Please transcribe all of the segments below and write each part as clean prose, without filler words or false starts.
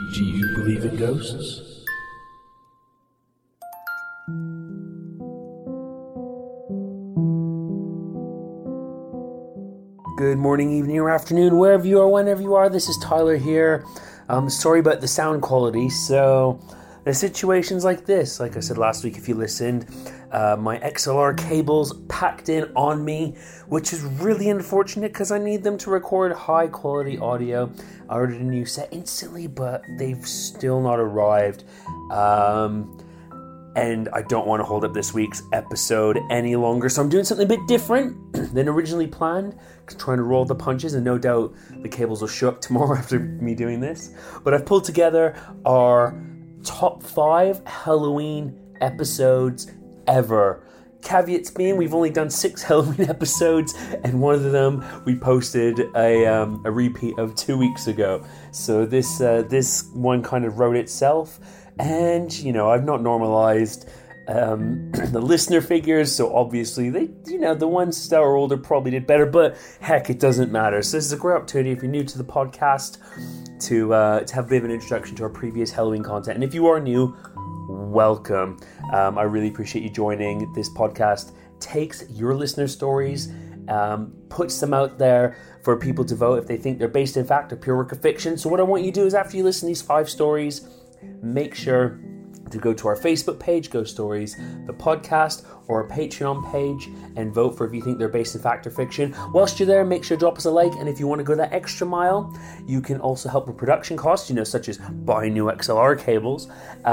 Do you believe in ghosts? Good morning, evening, or afternoon, wherever you are, whenever you are. This is Tyler here. Sorry about the sound quality. So, the situation's like this. Like I said last week, if you listened, my XLR cables packed in on me, which is really unfortunate because I need them to record high quality audio. I ordered a new set instantly, but they've still not arrived. And I don't want to hold up this week's episode any longer, so I'm doing something a bit different than originally planned, trying to roll the punches, and no doubt the cables will show up tomorrow after me doing this. But I've pulled together our top 5 Halloween episodes ever. Caveats being, we've only done 6 Halloween episodes, and one of them we posted a repeat of 2 weeks ago. So this one kind of wrote itself. And, you know, I've not normalized the listener figures, so obviously they, the ones that are older probably did better, but heck, it doesn't matter. So this is a great opportunity if you're new to the podcast to have a bit of an introduction to our previous Halloween content. And if you are new, welcome. I really appreciate you joining. This podcast takes your listener stories, puts them out there for people to vote if they think they're based in fact or pure work of fiction. So what I want you to do is, after you listen to these 5 stories, make sure to go to our Facebook page, Ghost Stories, the podcast, or our Patreon page, and vote for if you think they're based in fact or fiction. Whilst you're there, make sure to drop us a like, and if you want to go that extra mile, you can also help with production costs, such as buying new XLR cables,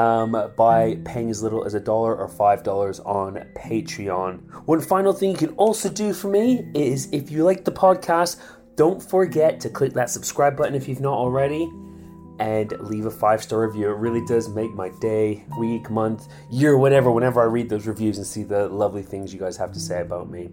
by paying as little as $1 or $5 on Patreon. One final thing you can also do for me is, if you like the podcast, don't forget to click that subscribe button if you've not already, and leave a 5-star review. It really does make my day, week, month, year, whatever, whenever I read those reviews and see the lovely things you guys have to say about me.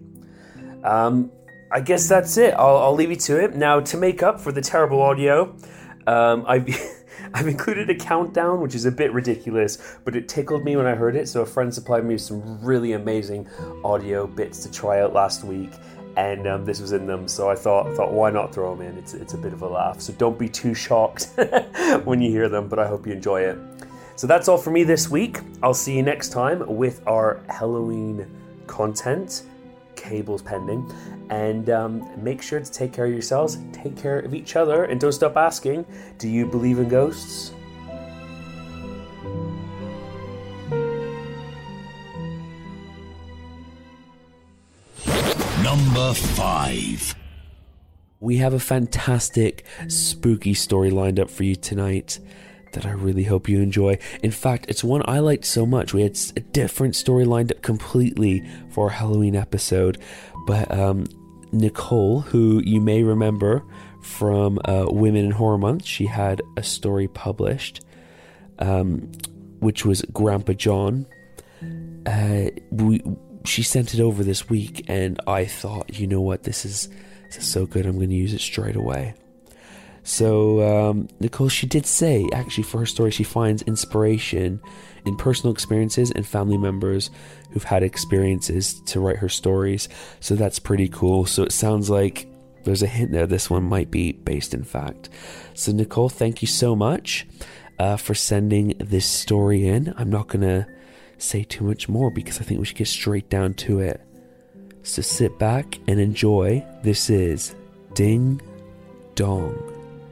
I guess that's it. I'll leave you to it. Now, to make up for the terrible audio, I've included a countdown, which is a bit ridiculous, but it tickled me when I heard it. So a friend supplied me with some really amazing audio bits to try out last week, and this was in them, so I thought why not throw them in? It's a bit of a laugh, so don't be too shocked when you hear them, but I hope you enjoy it. So that's all for me this week. I'll see you next time with our Halloween content, cables pending, and make sure to take care of yourselves, take care of each other, and don't stop asking, do you believe in ghosts? Number 5. We have a fantastic spooky story lined up for you tonight that I really hope you enjoy. In fact, it's one I liked so much. We had a different story lined up completely for our Halloween episode. But Nicole, who you may remember from Women in Horror Month, she had a story published, which was Grandpa John. She sent it over this week, and I thought, you know what, this is so good, I'm going to use it straight away. So, Nicole, she did say, actually, for her story, she finds inspiration in personal experiences and family members who've had experiences to write her stories. So that's pretty cool. So it sounds like there's a hint there this one might be based in fact. So, Nicole, thank you so much for sending this story in. I'm not going to say too much more because I think we should get straight down to it. So sit back and enjoy. This is Ding Dong.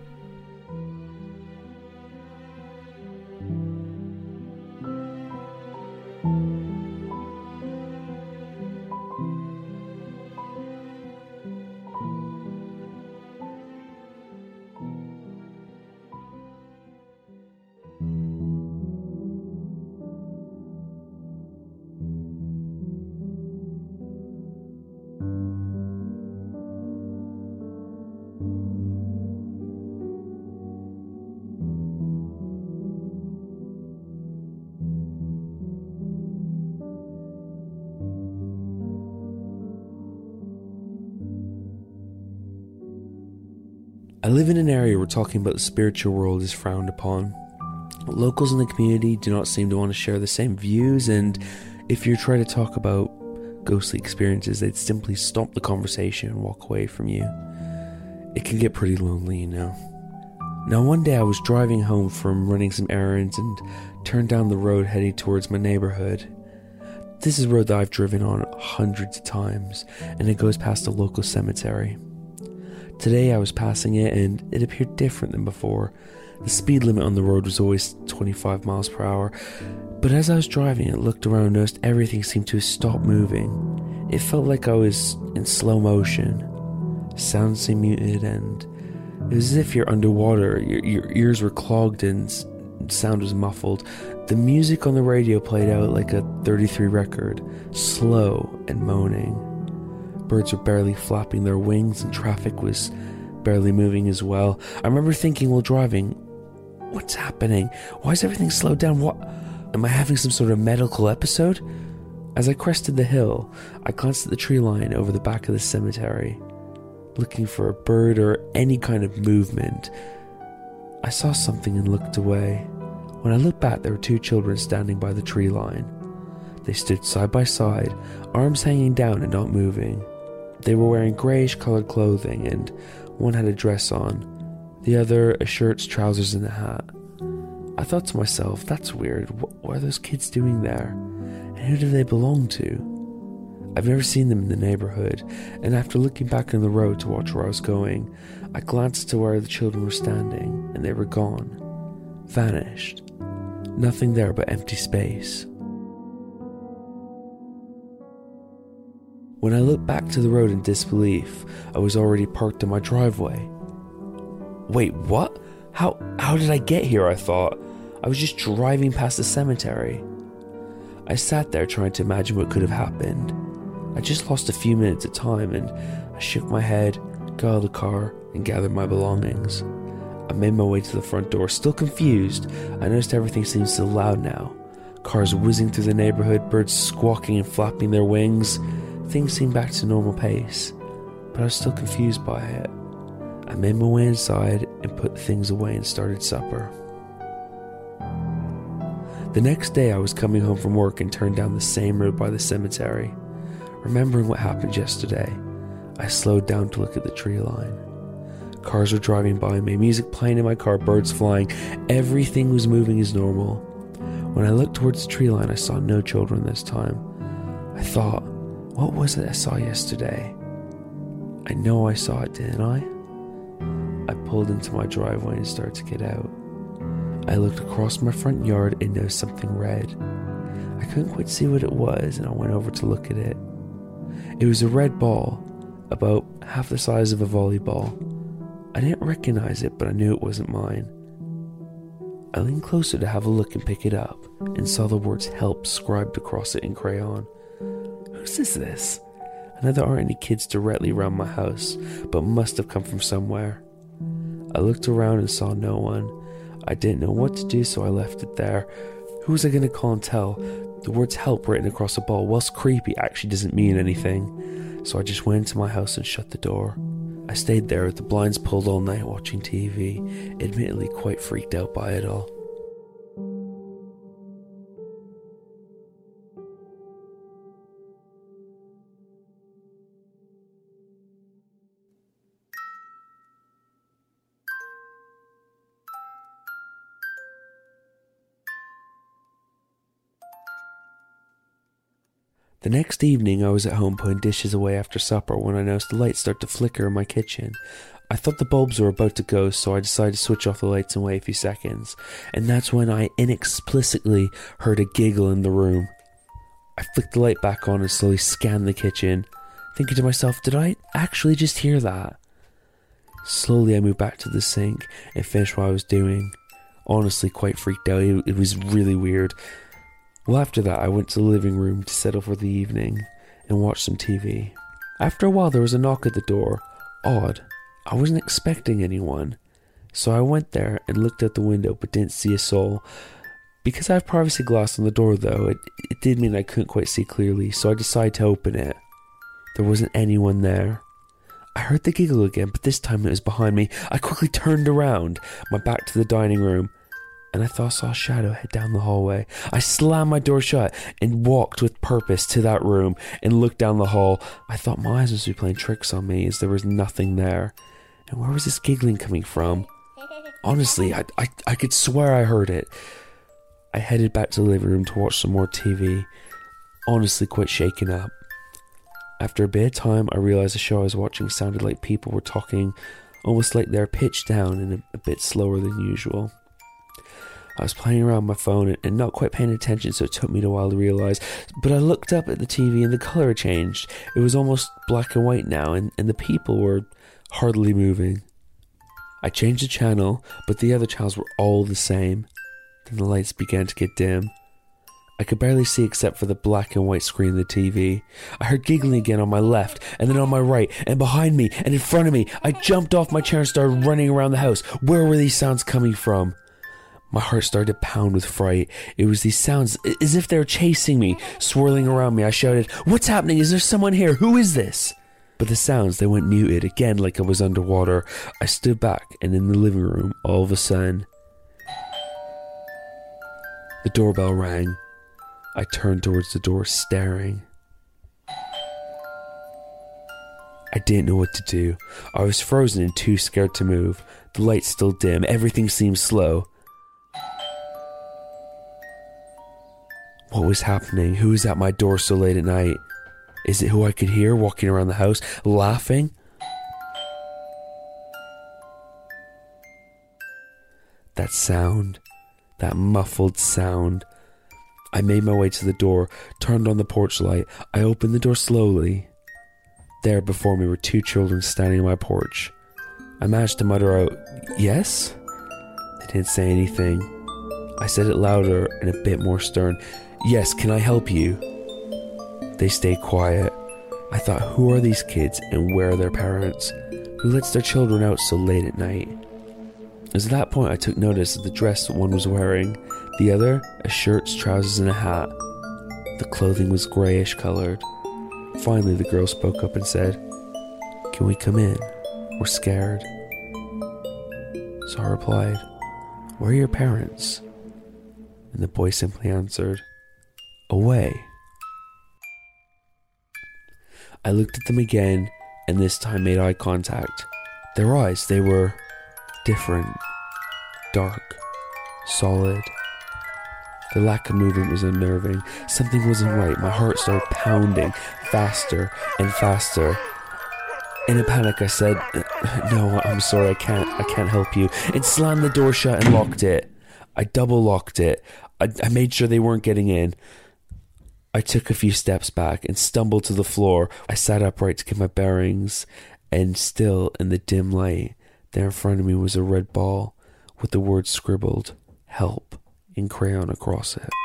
I live in an area where talking about the spiritual world is frowned upon. Locals in the community do not seem to want to share the same views, and if you try to talk about ghostly experiences, they'd simply stop the conversation and walk away from you. It can get pretty lonely, you know. Now one day I was driving home from running some errands and turned down the road heading towards my neighborhood. This is a road that I've driven on hundreds of times, and it goes past a local cemetery. Today I was passing it and it appeared different than before. The speed limit on the road was always 25 miles per hour, but as I was driving it, looked around and noticed everything seemed to have stopped moving. It felt like I was in slow motion. Sound seemed muted and it was as if you're underwater. Your ears were clogged and sound was muffled. The music on the radio played out like a 33 record, slow and moaning. Birds were barely flapping their wings and traffic was barely moving as well. I remember thinking while driving, what's happening? Why is everything slowed down? What? Am I having some sort of medical episode? As I crested the hill, I glanced at the tree line over the back of the cemetery, looking for a bird or any kind of movement. I saw something and looked away. When I looked back, there were two children standing by the tree line. They stood side by side, arms hanging down and not moving. They were wearing greyish coloured clothing, and one had a dress on, the other a shirt, trousers and a hat. I thought to myself, that's weird. What are those kids doing there? And who do they belong to? I've never seen them in the neighbourhood, and after looking back on the road to watch where I was going, I glanced to where the children were standing, and they were gone. Vanished. Nothing there but empty space. When I looked back to the road in disbelief, I was already parked in my driveway. Wait, what? How did I get here, I thought. I was just driving past the cemetery. I sat there trying to imagine what could have happened. I just lost a few minutes of time and I shook my head, got out of the car and gathered my belongings. I made my way to the front door, still confused. I noticed everything seemed so loud now. Cars whizzing through the neighborhood, birds squawking and flapping their wings. Things seemed back to normal pace, but I was still confused by it. I made my way inside and put things away and started supper. The next day I was coming home from work and turned down the same road by the cemetery. Remembering what happened yesterday, I slowed down to look at the tree line. Cars were driving by me, music playing in my car, birds flying. Everything was moving as normal. When I looked towards the tree line, I saw no children this time. I thought, what was it I saw yesterday? I know I saw it, didn't I? I pulled into my driveway and started to get out. I looked across my front yard and noticed something red. I couldn't quite see what it was, and I went over to look at it. It was a red ball, about half the size of a volleyball. I didn't recognize it, but I knew it wasn't mine. I leaned closer to have a look and pick it up, and saw the words "help" scribed across it in crayon. Whose is this? I know there aren't any kids directly around my house, but must have come from somewhere. I looked around and saw no one. I didn't know what to do, so I left it there. Who was I going to call and tell? The words "help" written across a ball, whilst creepy, actually doesn't mean anything. So I just went into my house and shut the door. I stayed there with the blinds pulled all night watching TV, admittedly quite freaked out by it all. The next evening I was at home putting dishes away after supper when I noticed the lights start to flicker in my kitchen. I thought the bulbs were about to go, so I decided to switch off the lights and wait a few seconds. And that's when I inexplicably heard a giggle in the room. I flicked the light back on and slowly scanned the kitchen, thinking to myself, did I actually just hear that? Slowly I moved back to the sink and finished what I was doing. Honestly, quite freaked out. It was really weird. Well, after that, I went to the living room to settle for the evening and watch some TV. After a while, there was a knock at the door. Odd. I wasn't expecting anyone. So I went there and looked out the window but didn't see a soul. Because I have privacy glass on the door, though, it did mean I couldn't quite see clearly, so I decided to open it. There wasn't anyone there. I heard the giggle again, but this time it was behind me. I quickly turned around, my back to the dining room, and I thought I saw a shadow head down the hallway. I slammed my door shut and walked with purpose to that room and looked down the hall. I thought my eyes must be playing tricks on me as there was nothing there. And where was this giggling coming from? Honestly, I could swear I heard it. I headed back to the living room to watch some more TV, honestly quite shaken up. After a bit of time, I realised the show I was watching sounded like people were talking, almost like they're pitched down and a bit slower than usual. I was playing around my phone and not quite paying attention, so it took me a while to realise. But I looked up at the TV and the colour had changed. It was almost black and white now, and the people were hardly moving. I changed the channel, but the other channels were all the same. Then the lights began to get dim. I could barely see except for the black and white screen of the TV. I heard giggling again on my left, and then on my right, and behind me, and in front of me. I jumped off my chair and started running around the house. Where were these sounds coming from? My heart started to pound with fright. It was these sounds as if they were chasing me, swirling around me. I shouted, "What's happening? Is there someone here? Who is this?" But the sounds, they went muted, again like I was underwater. I stood back, and in the living room, all of a sudden, the doorbell rang. I turned towards the door, staring. I didn't know what to do. I was frozen and too scared to move. The lights still dim. Everything seemed slow. What was happening? Who was at my door so late at night? Is it who I could hear walking around the house, laughing? That sound. That muffled sound. I made my way to the door, turned on the porch light. I opened the door slowly. There before me were two children standing on my porch. I managed to mutter out, "Yes?" They didn't say anything. I said it louder and a bit more stern. "Yes, can I help you?" They stayed quiet. I thought, who are these kids and where are their parents? Who lets their children out so late at night? It was at that point I took notice of the dress one was wearing. The other, a shirt, trousers and a hat. The clothing was greyish coloured. Finally the girl spoke up and said, "Can we come in? We're scared." So I replied, "Where are your parents?" And the boy simply answered, "Away." I looked at them again, and this time made eye contact. Their eyes, they were different, dark, solid. The lack of movement was unnerving. Something wasn't right. My heart started pounding faster and faster. In a panic, I said, "No, I'm sorry, I can't help you," and slammed the door shut and locked it. I double locked it. I made sure they weren't getting in. I took a few steps back and stumbled to the floor. I sat upright to get my bearings, and still in the dim light, there in front of me was a red ball with the word scribbled, "Help," in crayon across it.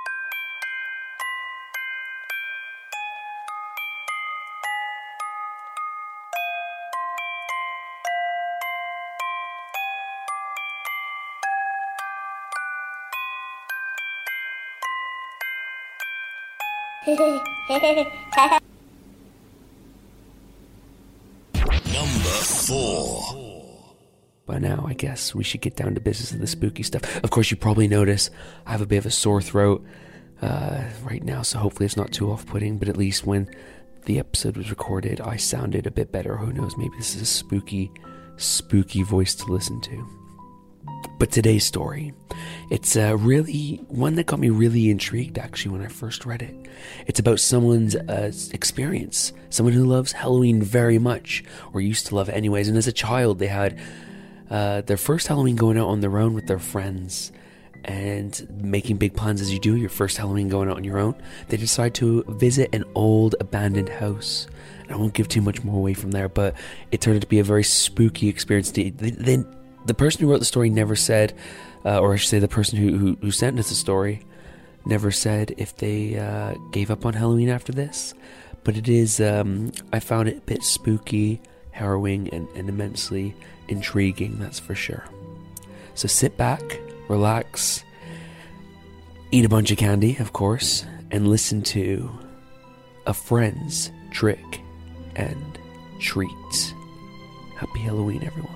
Number 4. By now, I guess we should get down to business of the spooky stuff. Of course, you probably notice I have a bit of a sore throat right now, so hopefully it's not too off-putting, but at least when the episode was recorded, I sounded a bit better. Who knows, maybe this is a spooky voice to listen to. But today's story, it's really one that got me really intrigued, actually, when I first read it. It's about someone's experience, someone who loves Halloween very much, or used to love it anyways, and as a child they had their first Halloween going out on their own with their friends, and making big plans as you do your first Halloween going out on your own. They decide to visit an old abandoned house. And I won't give too much more away from there, but it turned out to be a very spooky experience. The person who wrote the story never said, or I should say the person who sent us the story never said if they gave up on Halloween after this. But it is, I found it a bit spooky, harrowing, and immensely intriguing, that's for sure. So sit back, relax, eat a bunch of candy, of course, and listen to A Friend's Trick and Treat. Happy Halloween, everyone.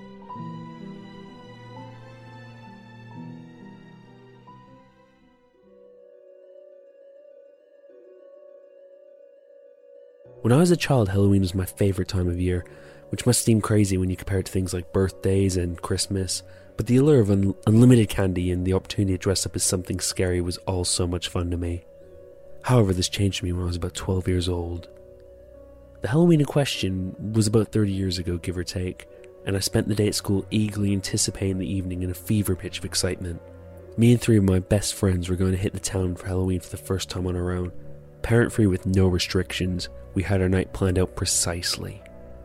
When I was a child, Halloween was my favourite time of year, which must seem crazy when you compare it to things like birthdays and Christmas, But the allure of unlimited candy and the opportunity to dress up as something scary was all so much fun to me. However, this changed me when I was about 12 years old. The Halloween in question was about 30 years ago, give or take, and I spent the day at school eagerly anticipating the evening in a fever pitch of excitement. Me and 3 of my best friends were going to hit the town for Halloween for the first time on our own. Parent-free with no restrictions, we had our night planned out precisely.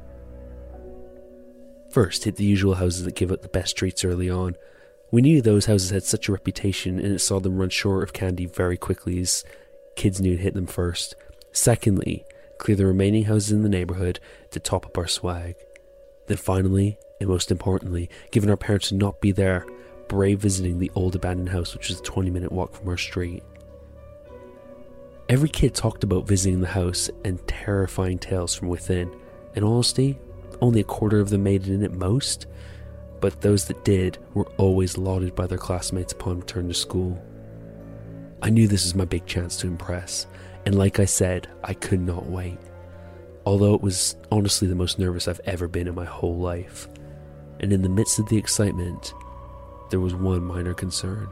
First, hit the usual houses that give out the best treats early on. We knew those houses had such a reputation, and it saw them run short of candy very quickly as kids knew to hit them first. Secondly, clear the remaining houses in the neighbourhood to top up our swag. Then finally, and most importantly, given our parents to not be there, brave visiting the old abandoned house, which was a 20-minute walk from our street. Every kid talked about visiting the house and terrifying tales from within. In honesty, only a quarter of them made it in at most, but those that did were always lauded by their classmates upon return to school. I knew this was my big chance to impress, and like I said, I could not wait. Although it was honestly the most nervous I've ever been in my whole life. And in the midst of the excitement, there was one minor concern.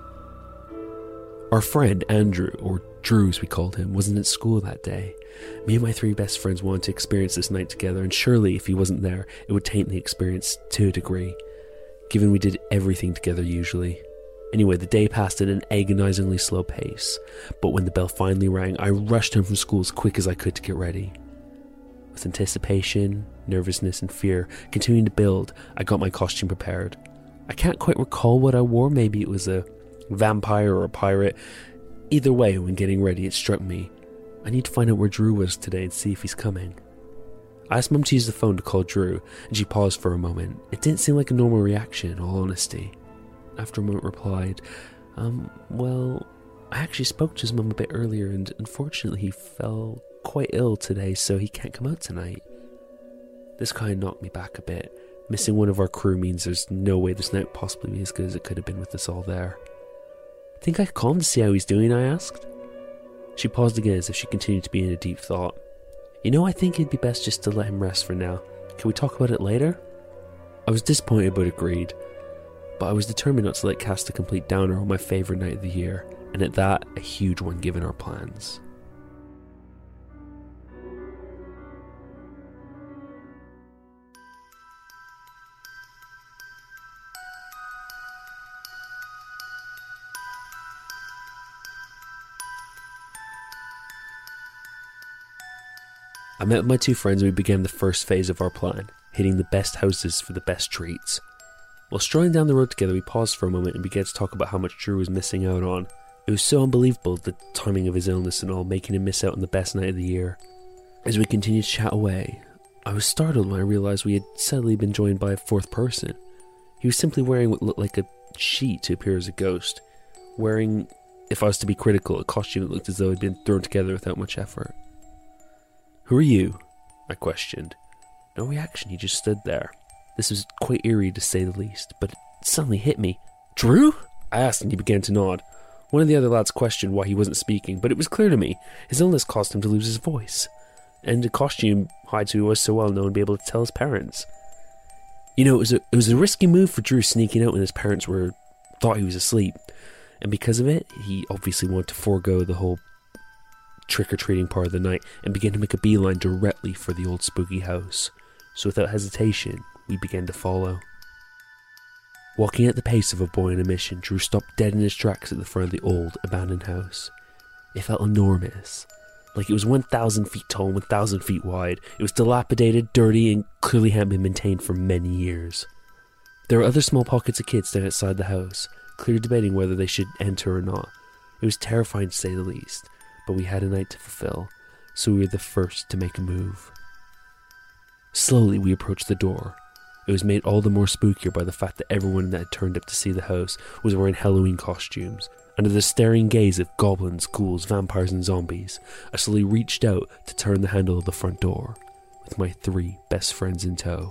Our friend Andrew, or Drew as we called him, wasn't at school that day. Me and my 3 best friends wanted to experience this night together, and surely if he wasn't there, it would taint the experience to a degree, given we did everything together usually. Anyway, the day passed at an agonizingly slow pace, but when the bell finally rang, I rushed home from school as quick as I could to get ready. With anticipation, nervousness, and fear continuing to build, I got my costume prepared. I can't quite recall what I wore, maybe it was a vampire or a pirate. Either way, when getting ready, it struck me, I need to find out where Drew was today and see if he's coming. I asked Mum to use the phone to call Drew, and she paused for a moment. It didn't seem like a normal reaction, in all honesty. After a moment replied, well, I actually spoke to his mum a bit earlier, and unfortunately he fell quite ill today, so he can't come out tonight. This kind of knocked me back a bit. Missing one of our crew means there's no way this night possibly be as good as it could have been with us all there. Think I could call him to see how he's doing, I asked. She paused again as if she continued to be in a deep thought. You know, I think it'd be best just to let him rest for now. Can we talk about it later? I was disappointed but agreed. But I was determined not to let cast a complete downer on my favourite night of the year, and at that, a huge one given our plans. I met with my 2 friends and we began the first phase of our plan, hitting the best houses for the best treats. While strolling down the road together, we paused for a moment and began to talk about how much Drew was missing out on. It was so unbelievable, the timing of his illness and all, making him miss out on the best night of the year. As we continued to chat away, I was startled when I realised we had suddenly been joined by a 4th person. He was simply wearing what looked like a sheet to appear as a ghost, wearing, if I was to be critical, a costume that looked as though it had been thrown together without much effort. Who are you? I questioned. No reaction, he just stood there. This was quite eerie to say the least, but it suddenly hit me. Drew? I asked and he began to nod. One of the other lads questioned why he wasn't speaking, but it was clear to me. His illness caused him to lose his voice. And a costume hides who was so well known to be able to tell his parents. You know, it was a risky move for Drew sneaking out when his parents thought he was asleep. And because of it, he obviously wanted to forego the whole trick-or-treating part of the night and began to make a beeline directly for the old spooky house. So without hesitation, we began to follow. Walking at the pace of a boy on a mission, Drew stopped dead in his tracks at the front of the old, abandoned house. It felt enormous. Like it was 1,000 feet tall and 1,000 feet wide. It was dilapidated, dirty, and clearly hadn't been maintained for many years. There were other small pockets of kids standing outside the house, clearly debating whether they should enter or not. It was terrifying to say the least, but we had a night to fulfill, so we were the first to make a move. Slowly we approached the door. It was made all the more spookier by the fact that everyone that had turned up to see the house was wearing Halloween costumes. Under the staring gaze of goblins, ghouls, vampires and zombies, I slowly reached out to turn the handle of the front door, with my 3 best friends in tow.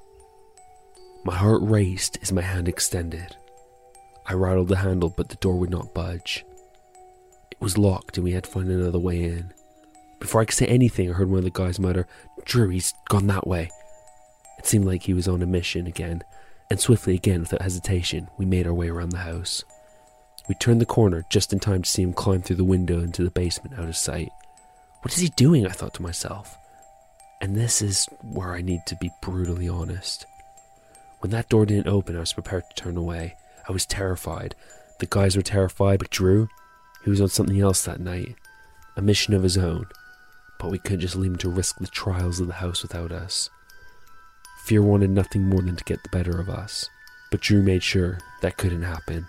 My heart raced as my hand extended. I rattled the handle, but the door would not budge. It was locked and we had to find another way in. Before I could say anything, I heard one of the guys mutter, "Drew, he's gone that way." It seemed like he was on a mission again, and swiftly again without hesitation, we made our way around the house. We turned the corner just in time to see him climb through the window into the basement out of sight. What is he doing? I thought to myself. And this is where I need to be brutally honest. When that door didn't open, I was prepared to turn away. I was terrified. The guys were terrified, but Drew, he was on something else that night. A mission of his own. But we couldn't just leave him to risk the trials of the house without us. Fear wanted nothing more than to get the better of us. But Drew made sure that couldn't happen.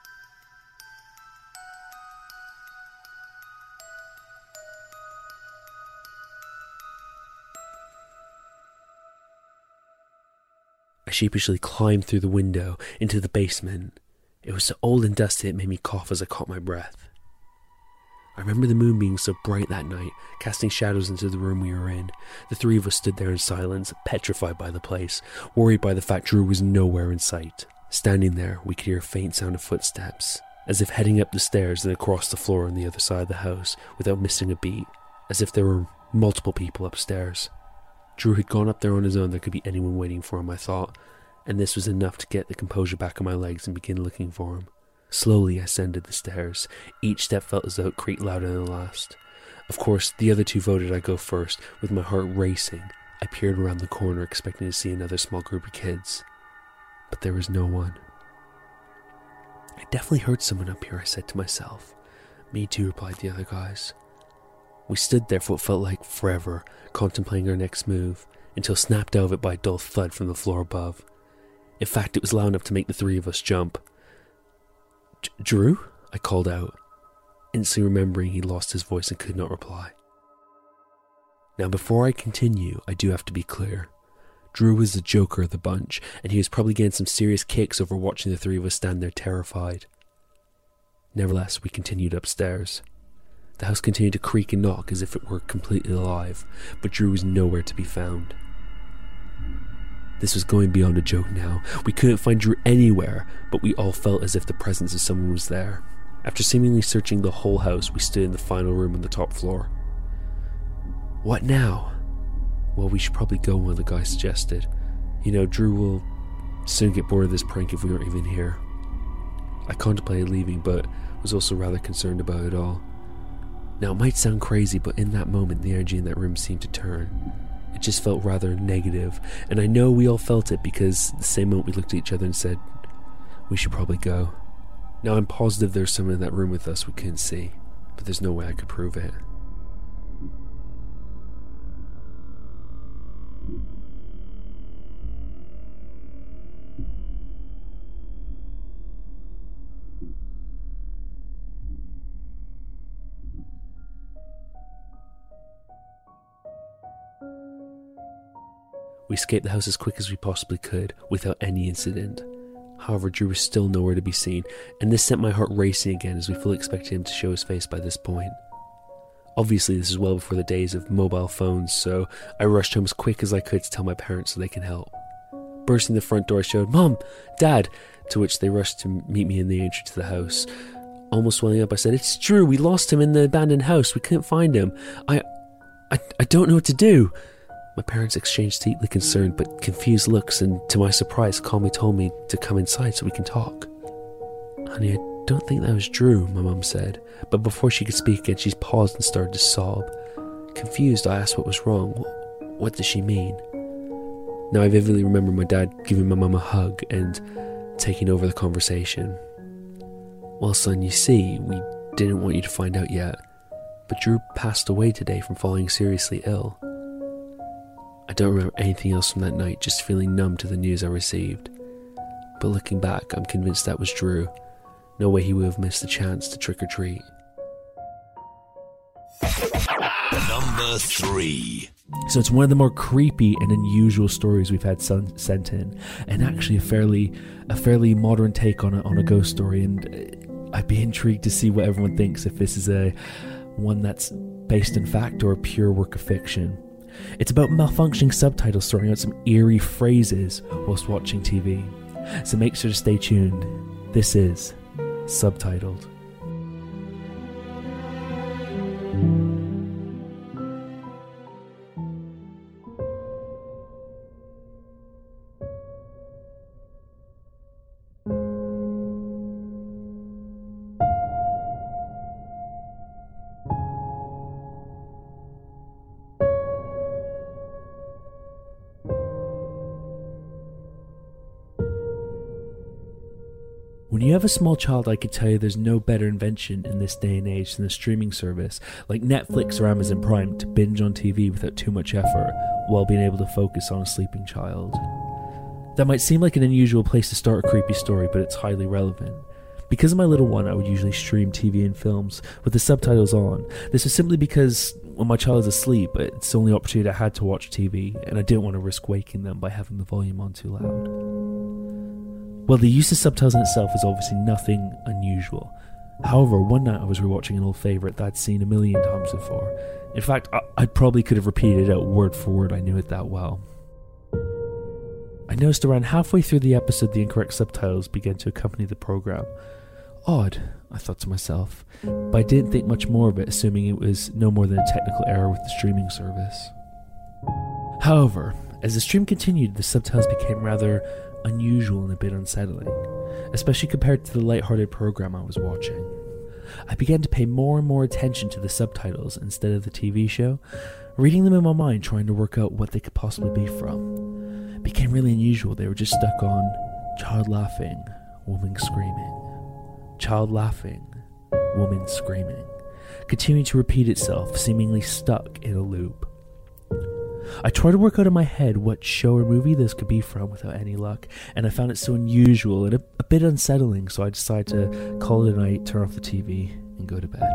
I sheepishly climbed through the window into the basement. It was so old and dusty it made me cough as I caught my breath. I remember the moon being so bright that night, casting shadows into the room we were in. The three of us stood there in silence, petrified by the place, worried by the fact Drew was nowhere in sight. Standing there, we could hear a faint sound of footsteps, as if heading up the stairs and across the floor on the other side of the house, without missing a beat, as if there were multiple people upstairs. Drew had gone up there on his own. There could be anyone waiting for him, I thought, and this was enough to get the composure back on my legs and begin looking for him. Slowly I ascended the stairs. Each step felt as though it creaked louder than the last. Of course, the other two voted I go first. With my heart racing, I peered around the corner expecting to see another small group of kids. But there was no one. I definitely heard someone up here, I said to myself. Me too, replied the other guys. We stood there for what felt like forever, contemplating our next move, until snapped out of it by a dull thud from the floor above. In fact, it was loud enough to make the three of us jump. Drew? I called out, instantly remembering he lost his voice and could not reply. Now before I continue, I do have to be clear. Drew was the joker of the bunch, and he was probably getting some serious kicks over watching the three of us stand there terrified. Nevertheless, we continued upstairs. The house continued to creak and knock as if it were completely alive, but Drew was nowhere to be found. This was going beyond a joke now. We couldn't find Drew anywhere, but we all felt as if the presence of someone was there. After seemingly searching the whole house, we stood in the final room on the top floor. What now? Well, we should probably go, one of the guys suggested. You know, Drew will soon get bored of this prank if we aren't even here. I contemplated leaving, but was also rather concerned about it all. Now, it might sound crazy, but in that moment, the energy in that room seemed to turn. It just felt rather negative, and I know we all felt it because the same moment we looked at each other and said, we should probably go. Now, I'm positive there's someone in that room with us we couldn't see, but there's no way I could prove it. We escaped the house as quick as we possibly could, without any incident. However, Drew was still nowhere to be seen, and this sent my heart racing again as we fully expected him to show his face by this point. Obviously, this is well before the days of mobile phones, so I rushed home as quick as I could to tell my parents so they can help. Bursting the front door, I shouted, "Mom! Dad!" to which they rushed to meet me in the entry to the house. Almost welling up, I said, "It's Drew, we lost him in the abandoned house, we couldn't find him. I don't know what to do." My parents exchanged deeply concerned but confused looks, and to my surprise, calmly told me to come inside so we can talk. "Honey, I don't think that was Drew," my mum said, but before she could speak again, she paused and started to sob. Confused, I asked what was wrong. What does she mean? Now I vividly remember my dad giving my mum a hug and taking over the conversation. "Well, son, you see, we didn't want you to find out yet, but Drew passed away today from falling seriously ill." I don't remember anything else from that night, just feeling numb to the news I received. But looking back, I'm convinced that was Drew. No way he would have missed the chance to trick or treat. Number 3. So it's one of the more creepy and unusual stories we've had sent in, and actually a fairly modern take on a ghost story. And I'd be intrigued to see what everyone thinks, if this is one that's based in fact or a pure work of fiction. It's about malfunctioning subtitles throwing out some eerie phrases whilst watching TV. So make sure to stay tuned. This is Subtitled. When you have a small child, I could tell you there's no better invention in this day and age than a streaming service like Netflix or Amazon Prime to binge on TV without too much effort while being able to focus on a sleeping child. That might seem like an unusual place to start a creepy story, but it's highly relevant. Because of my little one, I would usually stream TV and films with the subtitles on. This was simply because when my child is asleep, it's the only opportunity I had to watch TV, and I didn't want to risk waking them by having the volume on too loud. Well, the use of subtitles in itself is obviously nothing unusual. However, one night I was rewatching an old favourite that I'd seen a million times before. In fact, I probably could have repeated it out word for word, I knew it that well. I noticed around halfway through the episode the incorrect subtitles began to accompany the programme. Odd, I thought to myself, but I didn't think much more of it, assuming it was no more than a technical error with the streaming service. However, as the stream continued, the subtitles became rather unusual and a bit unsettling, especially compared to the light-hearted program I was watching. I began to pay more and more attention to the subtitles instead of the TV show, reading them in my mind, trying to work out what they could possibly be from. It became really unusual. They were just stuck on child laughing, woman screaming. Child laughing, woman screaming, continuing to repeat itself, seemingly stuck in a loop. I tried to work out in my head what show or movie this could be from without any luck, and I found it so unusual and a bit unsettling, so I decided to call it a night, turn off the TV, and go to bed.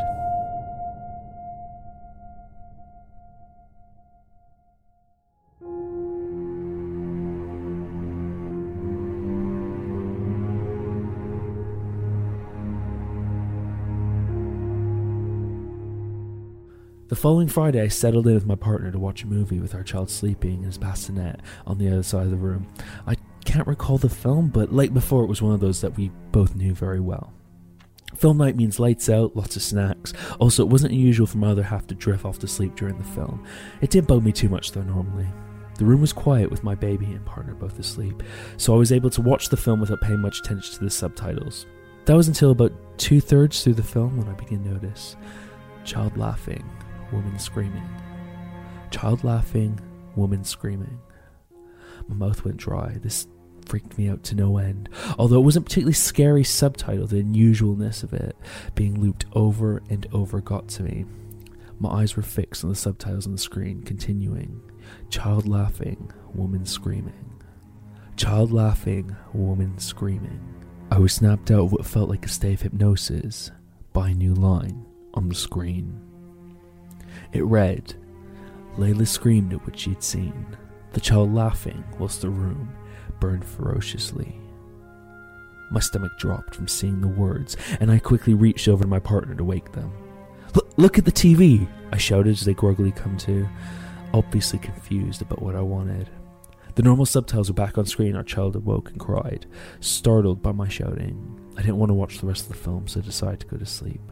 The following Friday, I settled in with my partner to watch a movie with our child sleeping in his bassinet on the other side of the room. I can't recall the film, but like before, it was one of those that we both knew very well. Film night means lights out, lots of snacks. Also, it wasn't unusual for my other half to drift off to sleep during the film. It didn't bug me too much though normally. The room was quiet with my baby and partner both asleep, so I was able to watch the film without paying much attention to the subtitles. That was until about 2/3 through the film when I began to notice child laughing, woman screaming. Child laughing, woman screaming. My mouth went dry. This freaked me out to no end. Although it wasn't a particularly scary subtitle, the unusualness of it being looped over and over got to me. My eyes were fixed on the subtitles on the screen, continuing. Child laughing, woman screaming. Child laughing, woman screaming. I was snapped out of what felt like a stay of hypnosis by a new line on the screen. It read, Layla screamed at what she'd seen, the child laughing whilst the room burned ferociously. My stomach dropped from seeing the words, and I quickly reached over to my partner to wake them. Look at the TV, I shouted as they groggily come to, obviously confused about what I wanted. The normal subtitles were back on screen. Our child awoke and cried, startled by my shouting. I didn't want to watch the rest of the film, so I decided to go to sleep.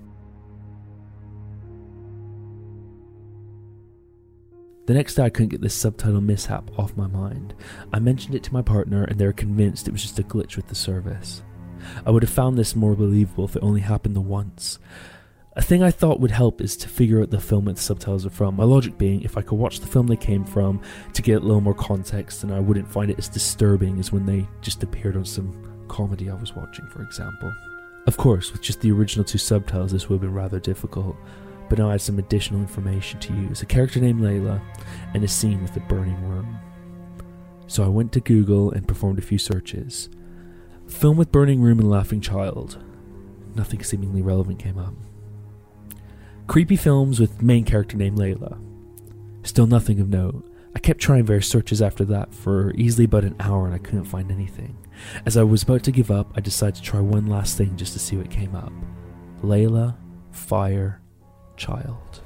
The next day I couldn't get this subtitle mishap off my mind. I mentioned it to my partner and they were convinced it was just a glitch with the service. I would have found this more believable if it only happened the once. A thing I thought would help is to figure out the film that the subtitles are from. My logic being, if I could watch the film they came from to get a little more context, then I wouldn't find it as disturbing as when they just appeared on some comedy I was watching, for example. Of course, with just the original 2 subtitles this would have been rather difficult. But now I had some additional information to use. A character named Layla and a scene with a burning room. So I went to Google and performed a few searches. Film with burning room and laughing child. Nothing seemingly relevant came up. Creepy films with main character named Layla. Still nothing of note. I kept trying various searches after that for easily about an hour and I couldn't find anything. As I was about to give up, I decided to try one last thing just to see what came up. Layla, fire, child.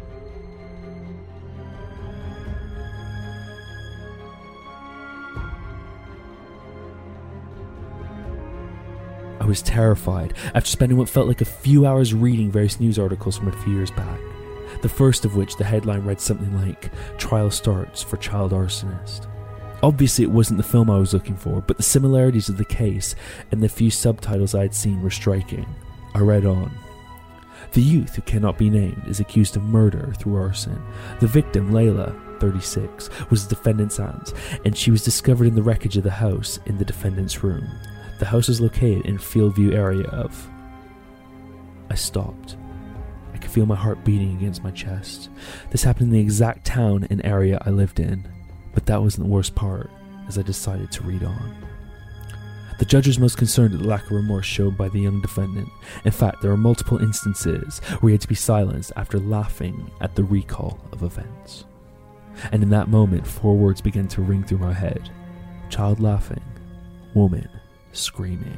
I was terrified after spending what felt like a few hours reading various news articles from a few years back. The first of which, the headline read something like, Trial Starts for Child Arsonist. Obviously it wasn't the film I was looking for, but the similarities of the case and the few subtitles I had seen were striking. I read on. The youth, who cannot be named, is accused of murder through arson. The victim, Layla, 36, was the defendant's aunt, and she was discovered in the wreckage of the house in the defendant's room. The house was located in field view area of... I stopped. I could feel my heart beating against my chest. This happened in the exact town and area I lived in. But that wasn't the worst part, as I decided to read on. The judge was most concerned at the lack of remorse shown by the young defendant. In fact, there were multiple instances where he had to be silenced after laughing at the recall of events. And in that moment, 4 words began to ring through my head. Child laughing, woman screaming.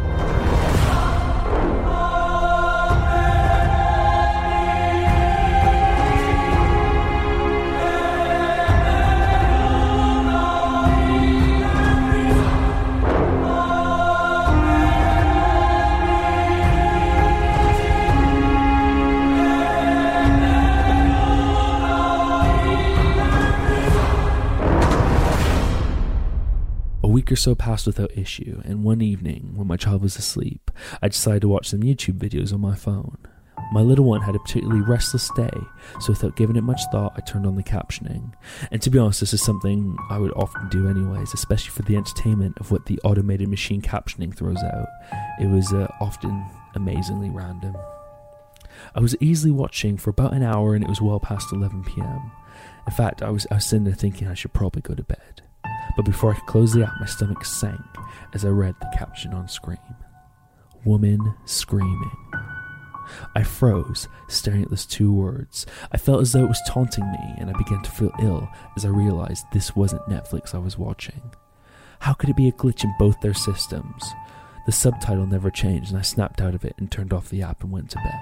A week or so passed without issue, and one evening, when my child was asleep, I decided to watch some YouTube videos on my phone. My little one had a particularly restless day, so without giving it much thought, I turned on the captioning. And to be honest, this is something I would often do anyways, especially for the entertainment of what the automated machine captioning throws out. It was often amazingly random. I was easily watching for about an hour, and it was well past 11 p.m. In fact, I was sitting there thinking I should probably go to bed. But before I could close the app, my stomach sank as I read the caption on screen. Woman screaming. I froze, staring at those 2 words. I felt as though it was taunting me, and I began to feel ill as I realized this wasn't Netflix I was watching. How could it be a glitch in both their systems? The subtitle never changed, and I snapped out of it and turned off the app and went to bed.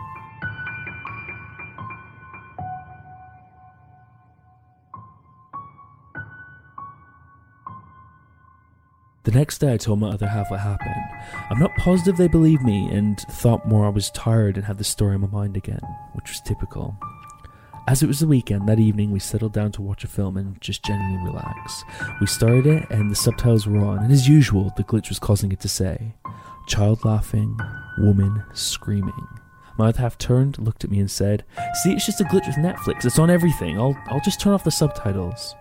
The next day I told my other half what happened. I'm not positive they believed me and thought more I was tired and had the story in my mind again, which was typical. As it was the weekend, that evening we settled down to watch a film and just genuinely relax. We started it and the subtitles were on, and as usual, the glitch was causing it to say, child laughing, woman screaming. My other half turned, looked at me and said, "See, it's just a glitch with Netflix. It's on everything. I'll just turn off the subtitles."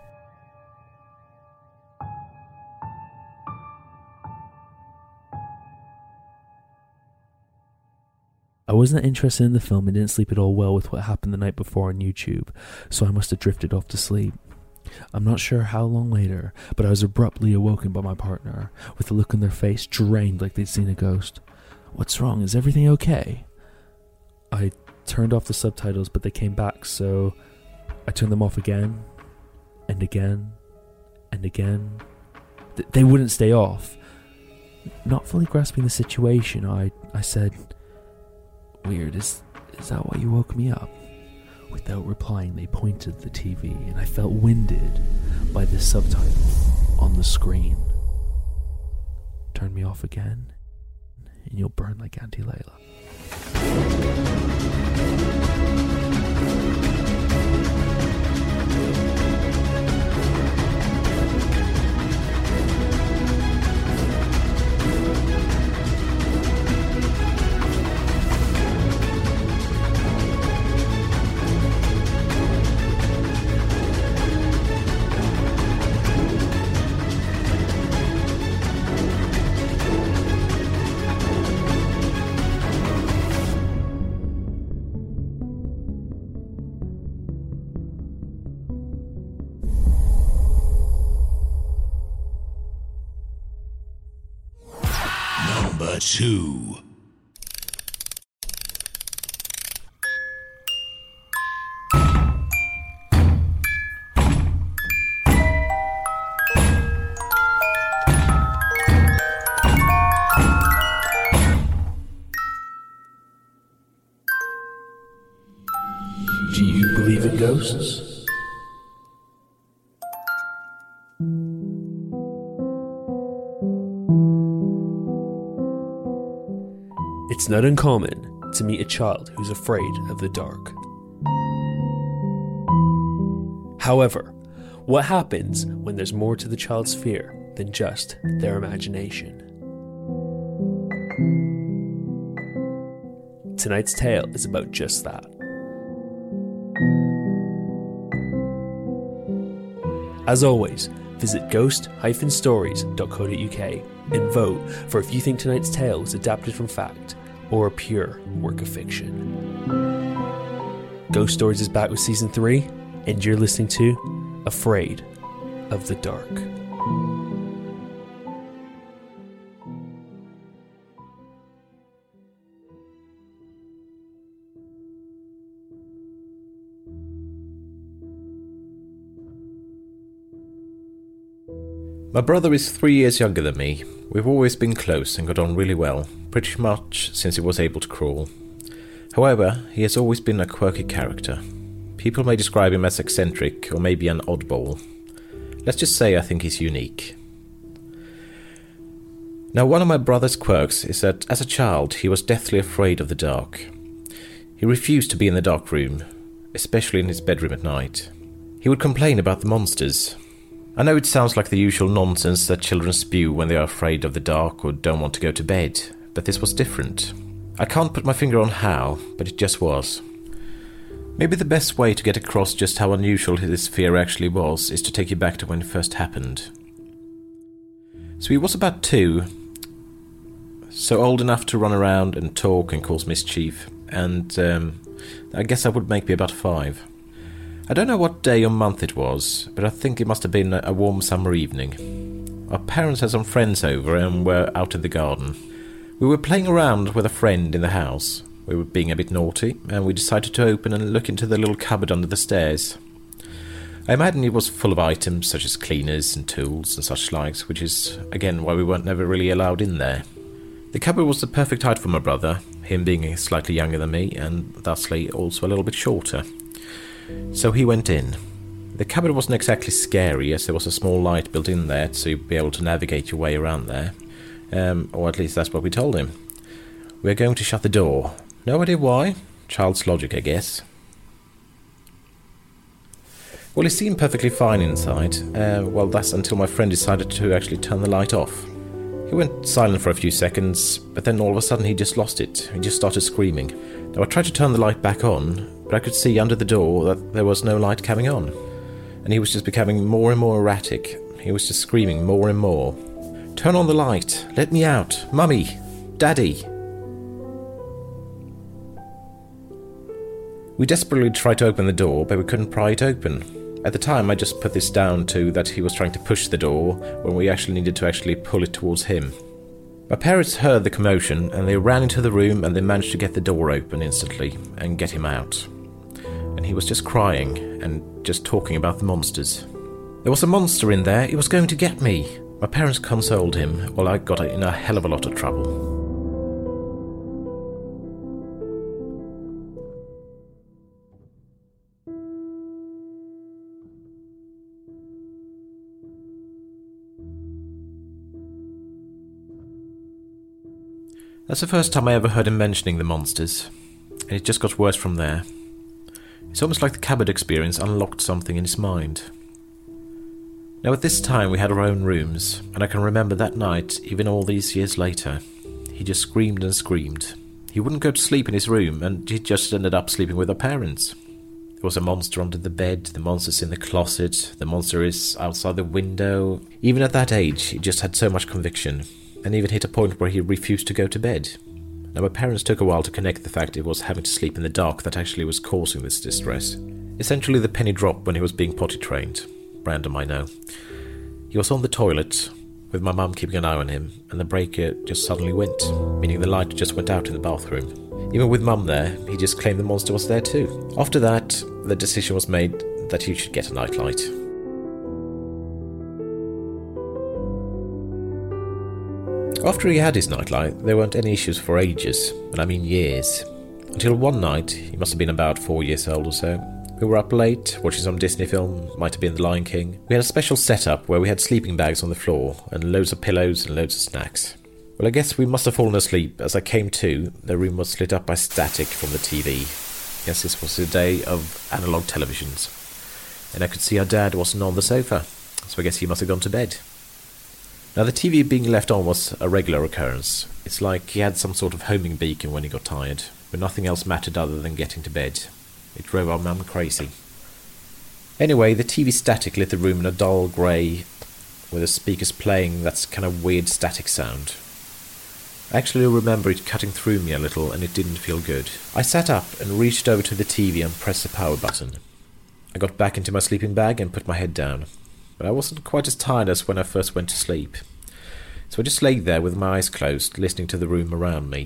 I wasn't that interested in the film and didn't sleep at all well with what happened the night before on YouTube, so I must have drifted off to sleep. I'm not sure how long later, but I was abruptly awoken by my partner, with a look on their face drained like they'd seen a ghost. "What's wrong? Is everything okay?" I turned off the subtitles, but they came back, so I turned them off again, and again, and again. They wouldn't stay off. Not fully grasping the situation, I said, "Weird, is that why you woke me up?" Without replying, they pointed to the TV, and I felt winded by the subtitle on the screen. "Turn me off again, and you'll burn like Auntie Layla." Number 2. Do you believe in ghosts? It's not uncommon to meet a child who's afraid of the dark. However, what happens when there's more to the child's fear than just their imagination? Tonight's tale is about just that. As always, visit ghost-stories.co.uk and vote for if you think tonight's tale is adapted from fact or a pure work of fiction. Ghost Stories is back with Season 3, and you're listening to Afraid of the Dark. My brother is 3 years younger than me. We've always been close and got on really well, pretty much since he was able to crawl. However, he has always been a quirky character. People may describe him as eccentric or maybe an oddball. Let's just say I think he's unique. Now, one of my brother's quirks is that as a child he was deathly afraid of the dark. He refused to be in the dark room, especially in his bedroom at night. He would complain about the monsters. I know it sounds like the usual nonsense that children spew when they are afraid of the dark or don't want to go to bed, but this was different. I can't put my finger on how, but it just was. Maybe the best way to get across just how unusual his fear actually was is to take you back to when it first happened. So he was about 2, so old enough to run around and talk and cause mischief, and I guess that would make me about 5. I don't know what day or month it was, but I think it must have been a warm summer evening. Our parents had some friends over and were out in the garden. We were playing around with a friend in the house. We were being a bit naughty, and we decided to open and look into the little cupboard under the stairs. I imagine it was full of items such as cleaners and tools and such likes, which is, again, why we weren't never really allowed in there. The cupboard was the perfect height for my brother, him being slightly younger than me, and thusly also a little bit shorter. So he went in. The cupboard wasn't exactly scary, as there was a small light built in there, so you'd be able to navigate your way around there. Or at least that's what we told him. We're going to shut the door. No idea why. Child's logic, I guess. Well, it seemed perfectly fine inside. Well, that's until my friend decided to actually turn the light off. He went silent for a few seconds, but then all of a sudden he just lost it. He just started screaming. Now, I tried to turn the light back on, but I could see under the door that there was no light coming on. And he was just becoming more and more erratic. He was just screaming more and more. Turn on the light! Let me out! Mummy! Daddy! We desperately tried to open the door, but we couldn't pry it open. At the time, I just put this down to that he was trying to push the door when we actually needed to actually pull it towards him. My parents heard the commotion, and they ran into the room and they managed to get the door open instantly and get him out. And he was just crying and just talking about the monsters. There was a monster in there, it was going to get me. My parents consoled him, while I got in a hell of a lot of trouble. That's the first time I ever heard him mentioning the monsters, and it just got worse from there. It's almost like the cupboard experience unlocked something in his mind. Now at this time we had our own rooms, and I can remember that night, even all these years later, he just screamed and screamed. He wouldn't go to sleep in his room, and he just ended up sleeping with our parents. There was a monster under the bed, the monster's in the closet, the monster is outside the window. Even at that age, he just had so much conviction, and even hit a point where he refused to go to bed. Now my parents took a while to connect the fact it was having to sleep in the dark that actually was causing this distress. Essentially the penny dropped when he was being potty trained. Random, I know. He was on the toilet, with my mum keeping an eye on him, and the breaker just suddenly went, meaning the light just went out in the bathroom. Even with mum there, he just claimed the monster was there too. After that, the decision was made that he should get a nightlight. After he had his nightlight, there weren't any issues for ages, and I mean years. Until one night, he must have been about 4 years old or so. We were up late, watching some Disney film, might have been The Lion King. We had a special setup where we had sleeping bags on the floor, and loads of pillows and loads of snacks. Well, I guess we must have fallen asleep. As I came to, the room was lit up by static from the TV. Yes, this was the day of analog televisions. And I could see our dad wasn't on the sofa, so I guess he must have gone to bed. Now, the TV being left on was a regular occurrence. It's like he had some sort of homing beacon when he got tired, but nothing else mattered other than getting to bed. It drove our mum crazy. Anyway, the TV static lit the room in a dull grey, with the speakers playing that kind of weird static sound. I actually remember it cutting through me a little, and it didn't feel good. I sat up and reached over to the TV and pressed the power button. I got back into my sleeping bag and put my head down, but I wasn't quite as tired as when I first went to sleep. So I just lay there with my eyes closed, listening to the room around me.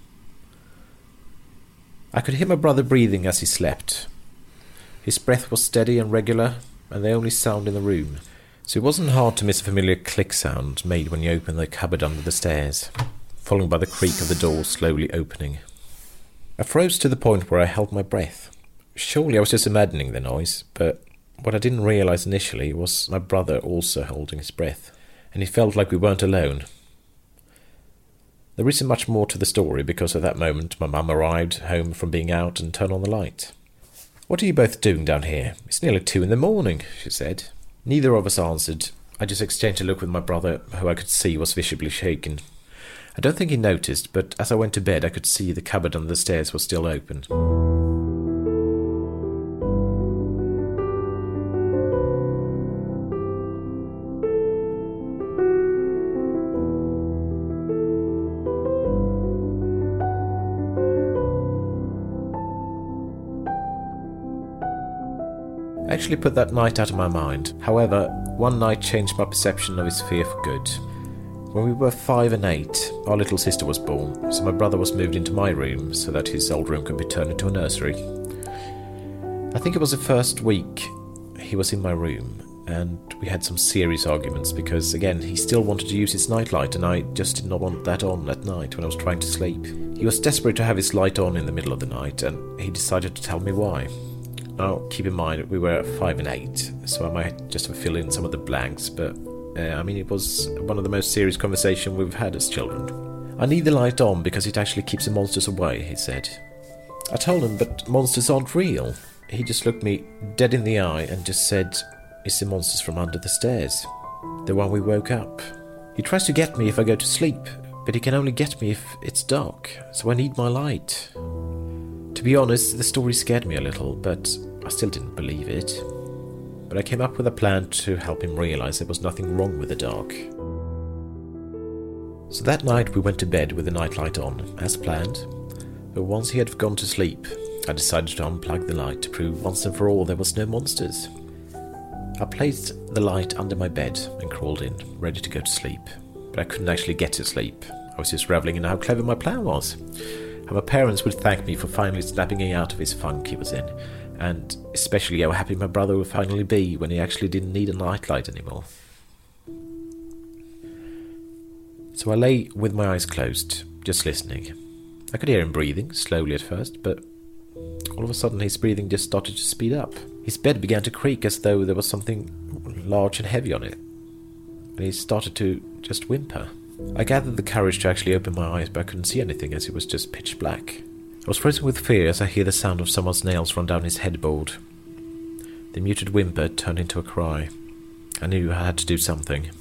I could hear my brother breathing as he slept. His breath was steady and regular, and the only sound in the room, so it wasn't hard to miss a familiar click sound made when you open the cupboard under the stairs, followed by the creak of the door slowly opening. I froze to the point where I held my breath. Surely I was just imagining the noise, but what I didn't realise initially was my brother also holding his breath, and it felt like we weren't alone. There isn't much more to the story because at that moment my mum arrived home from being out and turned on the light. "What are you both doing down here? It's nearly 2 a.m, she said. Neither of us answered. I just exchanged a look with my brother, who I could see was visibly shaken. I don't think he noticed, but as I went to bed I could see the cupboard under the stairs was still open. I actually put that night out of my mind. However, one night changed my perception of his fear for good. When we were 5 and 8, our little sister was born, so my brother was moved into my room so that his old room could be turned into a nursery. I think it was the first week he was in my room, and we had some serious arguments because, again, he still wanted to use his nightlight, and I just did not want that on at night when I was trying to sleep. He was desperate to have his light on in the middle of the night, and he decided to tell me why. Now, keep in mind, we were 5 and 8, so I might just fill in some of the blanks, but it was one of the most serious conversations we've had as children. "I need the light on because it actually keeps the monsters away," he said. I told him, "But monsters aren't real." He just looked me dead in the eye and just said, "It's the monsters from under the stairs, the one we woke up. He tries to get me if I go to sleep, but he can only get me if it's dark, so I need my light." To be honest, the story scared me a little, but I still didn't believe it. But I came up with a plan to help him realise there was nothing wrong with the dark. So that night we went to bed with the nightlight on, as planned. But once he had gone to sleep, I decided to unplug the light to prove once and for all there was no monsters. I placed the light under my bed and crawled in, ready to go to sleep. But I couldn't actually get to sleep. I was just revelling in how clever my plan was. How my parents would thank me for finally snapping me out of his funk he was in, and especially how happy my brother would finally be when he actually didn't need a nightlight anymore. So I lay with my eyes closed, just listening. I could hear him breathing, slowly at first, but all of a sudden his breathing just started to speed up. His bed began to creak as though there was something large and heavy on it, and he started to just whimper. I gathered the courage to actually open my eyes, but I couldn't see anything as it was just pitch black. I was frozen with fear as I hear the sound of someone's nails run down his headboard. The muted whimper turned into a cry. I knew I had to do something.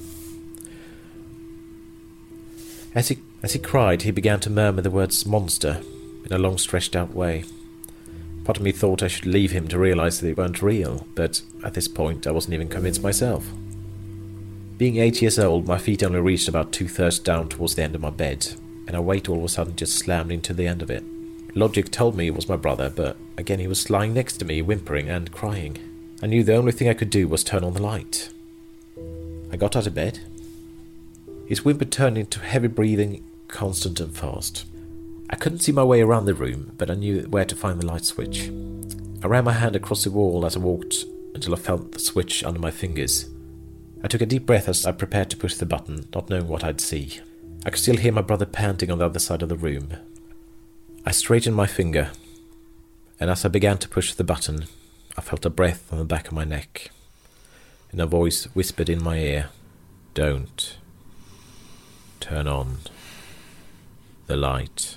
As he cried, he began to murmur the words "monster" in a long stretched out way. Part of me thought I should leave him to realise that they weren't real, but at this point I wasn't even convinced myself. Being 8 years old, my feet only reached about 2/3 down towards the end of my bed, and our weight all of a sudden just slammed into the end of it. Logic told me it was my brother, but again he was lying next to me, whimpering and crying. I knew the only thing I could do was turn on the light. I got out of bed. His whimper turned into heavy breathing, constant and fast. I couldn't see my way around the room, but I knew where to find the light switch. I ran my hand across the wall as I walked until I felt the switch under my fingers. I took a deep breath as I prepared to push the button, not knowing what I'd see. I could still hear my brother panting on the other side of the room. I straightened my finger, and as I began to push the button, I felt a breath on the back of my neck, and a voice whispered in my ear, "Don't turn on the light."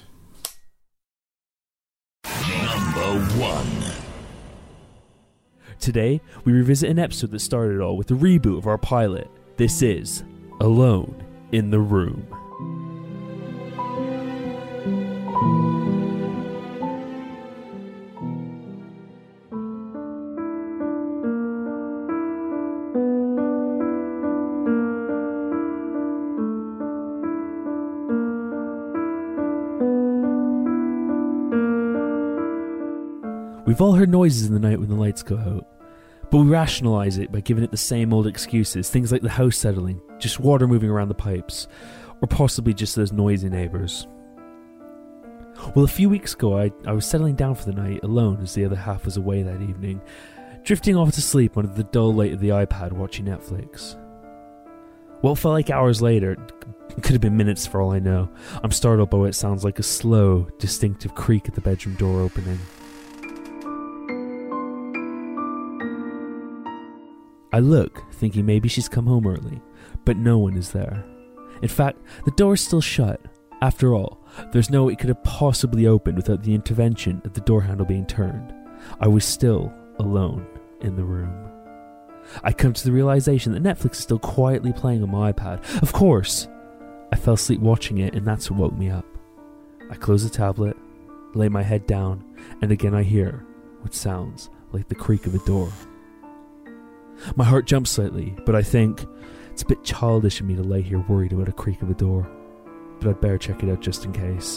Number 1. Today, we revisit an episode that started it all with a reboot of our pilot. This is Alone in the Room. We've all heard noises in the night when the lights go out, but we rationalise it by giving it the same old excuses, things like the house settling, just water moving around the pipes, or possibly just those noisy neighbours. Well, a few weeks ago I was settling down for the night alone as the other half was away that evening, drifting off to sleep under the dull light of the iPad watching Netflix. What felt like hours later, it could have been minutes for all I know, I'm startled by what sounds like a slow, distinctive creak at the bedroom door opening. I look, thinking maybe she's come home early, but no one is there. In fact, the door is still shut. After all, there's no way it could have possibly opened without the intervention of the door handle being turned. I was still alone in the room. I come to the realization that Netflix is still quietly playing on my iPad. Of course! I fell asleep watching it, and that's what woke me up. I close the tablet, lay my head down, and again I hear what sounds like the creak of a door. My heart jumps slightly, but I think it's a bit childish of me to lay here worried about a creak of a door. But I'd better check it out just in case.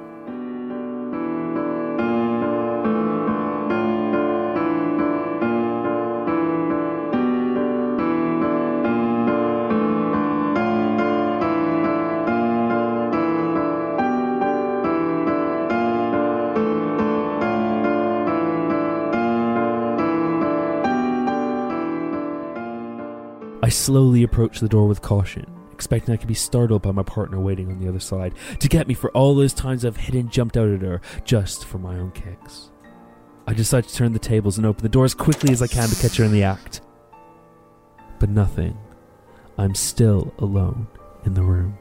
I slowly approach the door with caution, expecting I could be startled by my partner waiting on the other side to get me for all those times I've hit and jumped out at her just for my own kicks. I decide to turn the tables and open the door as quickly as I can to catch her in the act. But nothing. I'm still alone in the room.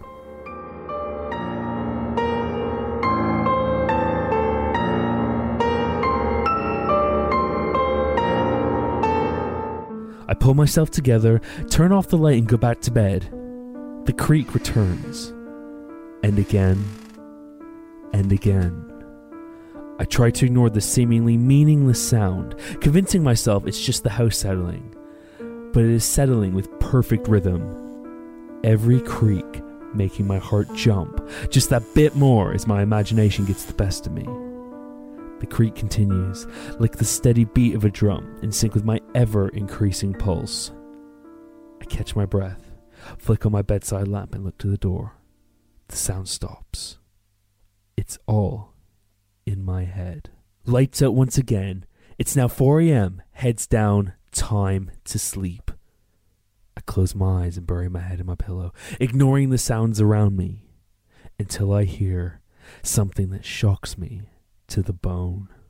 I pull myself together, turn off the light and go back to bed. The creak returns. And again. And again. I try to ignore the seemingly meaningless sound, convincing myself it's just the house settling. But it is settling with perfect rhythm. Every creak making my heart jump just that bit more as my imagination gets the best of me. The creak continues, like the steady beat of a drum, in sync with my ever-increasing pulse. I catch my breath, flick on my bedside lamp and look to the door. The sound stops. It's all in my head. Lights out once again. It's now 4 a.m. Heads down. Time to sleep. I close my eyes and bury my head in my pillow, ignoring the sounds around me, until I hear something that shocks me to the bone.